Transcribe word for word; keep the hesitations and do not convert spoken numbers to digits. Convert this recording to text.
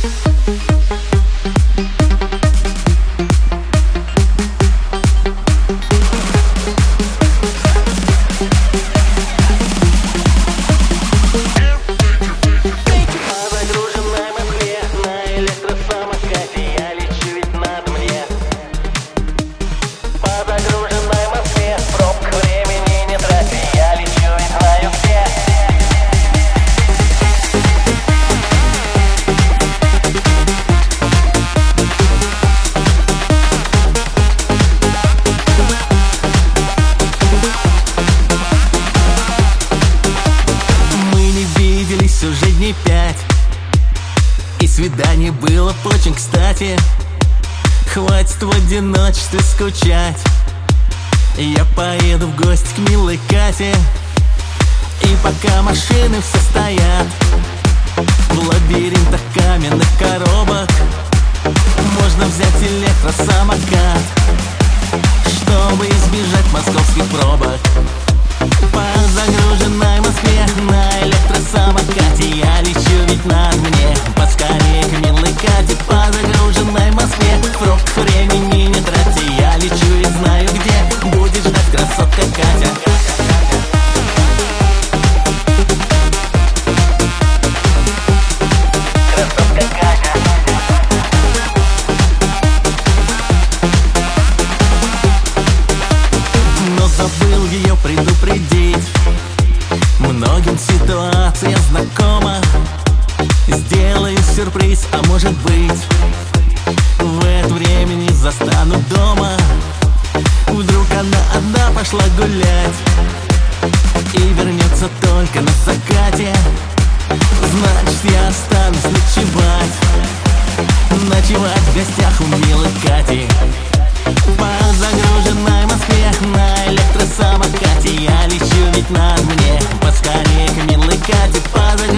Уже дней пять, и свидание было очень кстати. Хватит в одиночестве скучать, я поеду в гости к милой Кате. И пока машины все стоят в лабиринтах каменных коробок, можно взять электросамокат, чтобы избежать московских пробок. По загруженной Москве на электросамокате я лечу, ведь над мне поскорее к милой Кате. По загруженной Москве пробок времени не тратя, я лечу и знаю, где будет ждать красотка Катя. Красотка Катя. Но забыл ее предупредить, многим ситуация знакома. Сделаю сюрприз, а может быть в это время не застану дома. Вдруг она одна пошла гулять и вернется только на закате. Значит, я останусь ночевать, ночевать в гостях у милой Кати. По загруженной Москве на электросамокате я лечу, ведь над мне поскорее к милой Кате. По